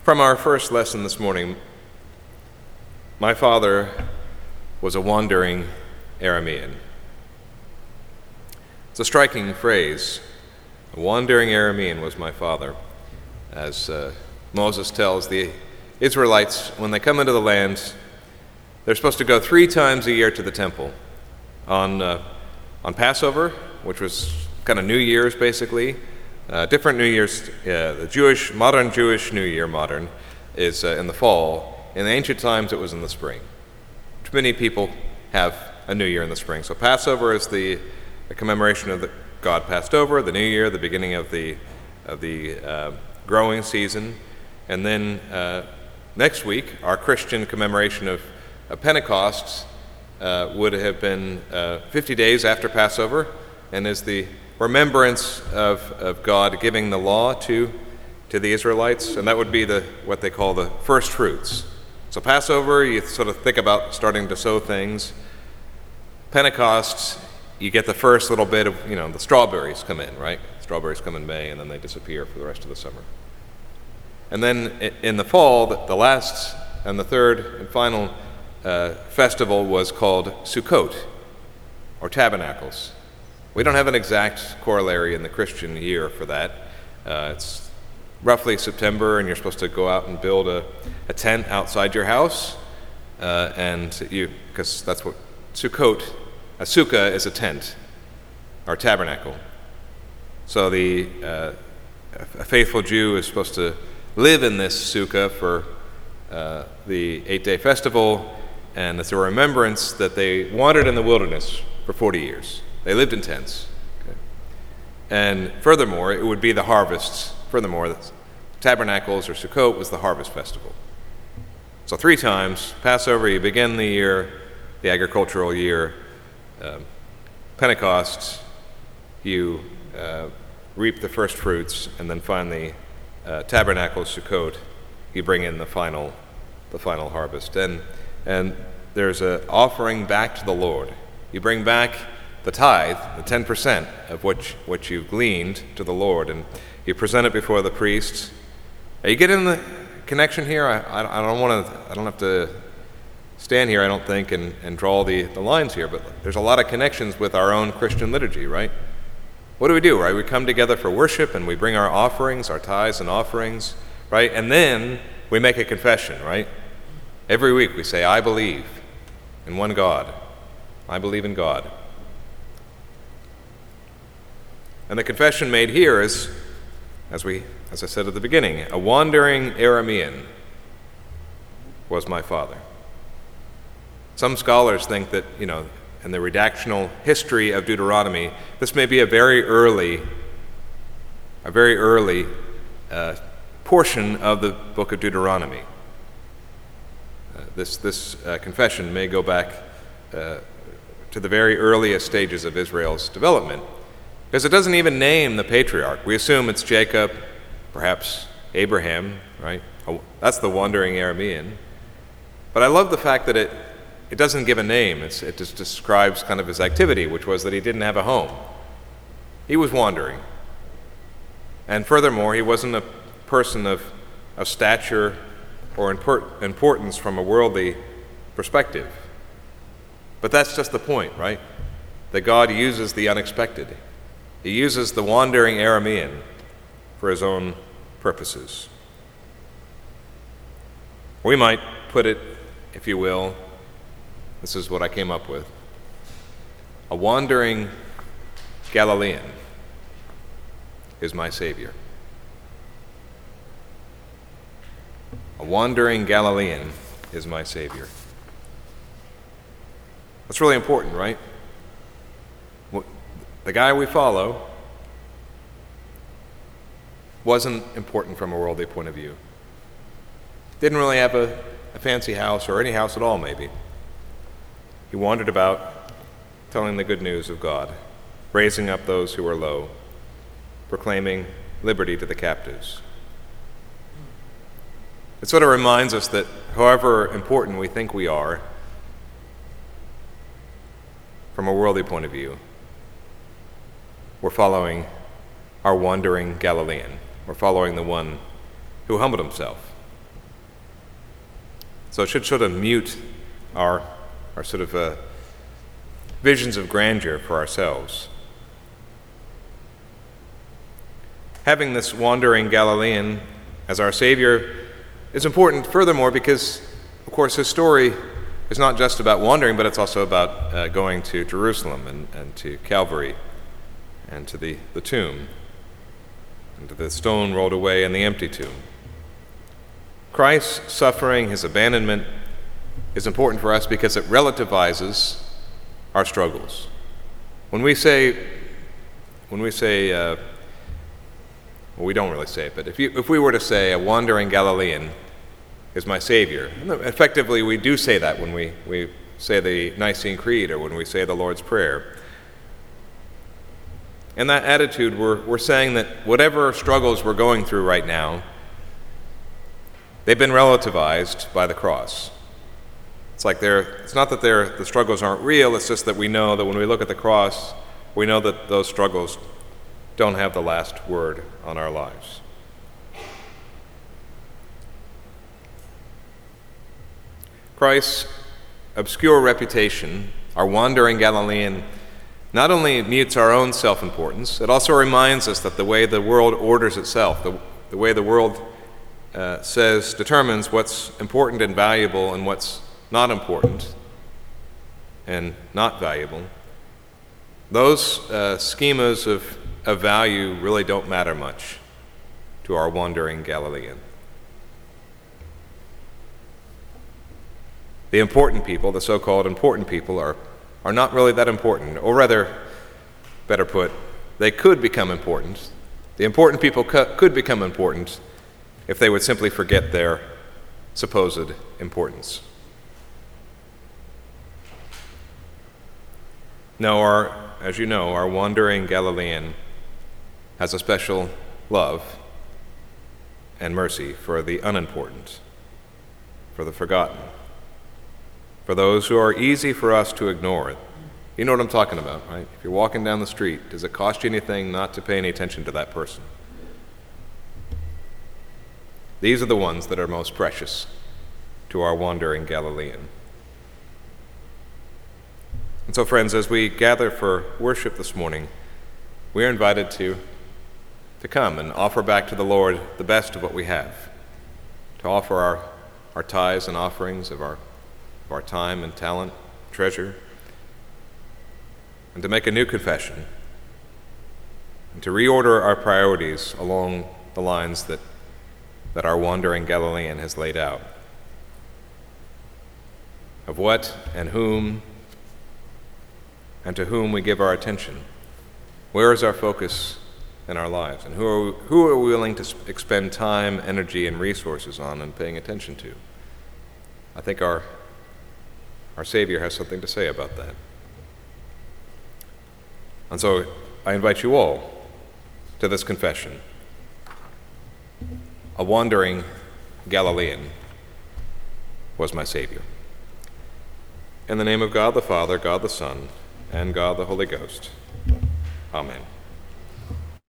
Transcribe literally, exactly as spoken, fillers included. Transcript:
From our first lesson this morning, my father was a wandering Aramean. It's a striking phrase. A wandering Aramean was my father. As uh, Moses tells the Israelites, when they come into the land, they're supposed to go three times a year to the temple. On, uh, on Passover, which was kind of New Year's basically, uh, different New Year's, uh, the Jewish, modern Jewish New Year, modern, is uh, in the fall. In the ancient times, it was in the spring. Too many people have a New Year in the spring. So Passover is the, the commemoration of the God passed over, the New Year, the beginning of the of the uh, growing season, and then uh, next week, our Christian commemoration of, of Pentecost uh, would have been uh, fifty days after Passover, and is the remembrance of, of God giving the law to to the Israelites, and that would be the what they call the first fruits. So Passover, you sort of think about starting to sow things. Pentecost, you get the first little bit of, you know, the strawberries come in, right? Strawberries come in May, and then they disappear for the rest of the summer. And then in the fall, the last and the third and final uh, festival was called Sukkot, or Tabernacles. We don't have an exact corollary in the Christian year for that. Uh, it's roughly September, and you're supposed to go out and build a, a tent outside your house, uh, and you, because that's what Sukkot, a sukkah is a tent, or tabernacle. So the uh, a faithful Jew is supposed to live in this sukkah for uh, the eight-day festival, and it's a remembrance that they wandered in the wilderness for forty years. They lived in tents. Okay? And furthermore, it would be the harvests. Furthermore, the Tabernacles or Sukkot was the harvest festival. So three times, Passover, you begin the year, the agricultural year. Um, Pentecost, you uh, reap the first fruits, and then finally, uh, Tabernacle, Sukkot, you bring in the final, the final harvest. And and there's an offering back to the Lord. You bring back the tithe, the ten percent of what what you've gleaned to the Lord, and you present it before the priests. Are you getting the connection here? I, I, I don't want to. I don't have to stand here, I don't think, and, and draw the, the lines here, but there's a lot of connections with our own Christian liturgy, right? What do we do, right? We come together for worship, and we bring our offerings, our tithes and offerings, right? And then we make a confession, right? Every week we say, I believe in one God. I believe in God. And the confession made here is, as we, as I said at the beginning, a wandering Aramean was my father. Some scholars think that, you know, in the redactional history of Deuteronomy, this may be a very early, a very early uh, portion of the book of Deuteronomy. Uh, this this uh, confession may go back uh, to the very earliest stages of Israel's development, because it doesn't even name the patriarch. We assume it's Jacob, perhaps Abraham, right? Oh, that's the wandering Aramean. But I love the fact that it It doesn't give a name. It's, it just describes kind of his activity, which was that he didn't have a home. He was wandering. And furthermore, he wasn't a person of, of stature or import, importance from a worldly perspective. But that's just the point, right? That God uses the unexpected. He uses the wandering Aramean for his own purposes. We might put it, if you will, this is what I came up with. A wandering Galilean is my Savior. A wandering Galilean is my Savior. That's really important, right? The guy we follow wasn't important from a worldly point of view. Didn't really have a, a fancy house, or any house at all, maybe. He wandered about telling the good news of God, raising up those who were low, proclaiming liberty to the captives. It sort of reminds us that however important we think we are, from a worldly point of view, we're following our wandering Galilean. We're following the one who humbled himself So it should sort of mute our, our sort of uh, visions of grandeur for ourselves. Having this wandering Galilean as our Savior is important furthermore because, of course, his story is not just about wandering, but it's also about uh, going to Jerusalem and, and to Calvary and to the, the tomb and to the stone rolled away and the empty tomb. Christ's suffering, his abandonment, is important for us because it relativizes our struggles. When we say, when we say, uh, well, we don't really say it, but if, you, if we were to say a wandering Galilean is my Savior, effectively we do say that when we, we say the Nicene Creed or when we say the Lord's Prayer. In that attitude, we're, we're saying that whatever struggles we're going through right now, they've been relativized by the cross. It's like they're, it's not that they're, the struggles aren't real, it's just that we know that when we look at the cross, we know that those struggles don't have the last word on our lives. Christ's obscure reputation, our wandering Galilean, not only mutes our own self-importance, it also reminds us that the way the world orders itself, the, the way the world uh, says, determines what's important and valuable and what's not important and not valuable, those uh, schemas of, of value really don't matter much to our wandering Galilean. The important people, the so-called important people, are, are not really that important, or rather, better put, they could become important. The important people cu- could become important if they would simply forget their supposed importance. No, our, as you know, our wandering Galilean has a special love and mercy for the unimportant, for the forgotten, for those who are easy for us to ignore. You know what I'm talking about, right? If you're walking down the street, does it cost you anything not to pay any attention to that person? These are the ones that are most precious to our wandering Galilean. And so, friends, as we gather for worship this morning, we are invited to, to come and offer back to the Lord the best of what we have, to offer our, our tithes and offerings of our of our time and talent, treasure, and to make a new confession, and to reorder our priorities along the lines that, that our wandering Galilean has laid out, of what and whom and to whom we give our attention. Where is our focus in our lives, and who are we, who are we willing to expend time, energy, and resources on and paying attention to? I think our Our Savior has something to say about that. And so I invite you all to this confession. A wandering Galilean was my Savior. In the name of God the Father, God the Son, and God the Holy Ghost. Amen.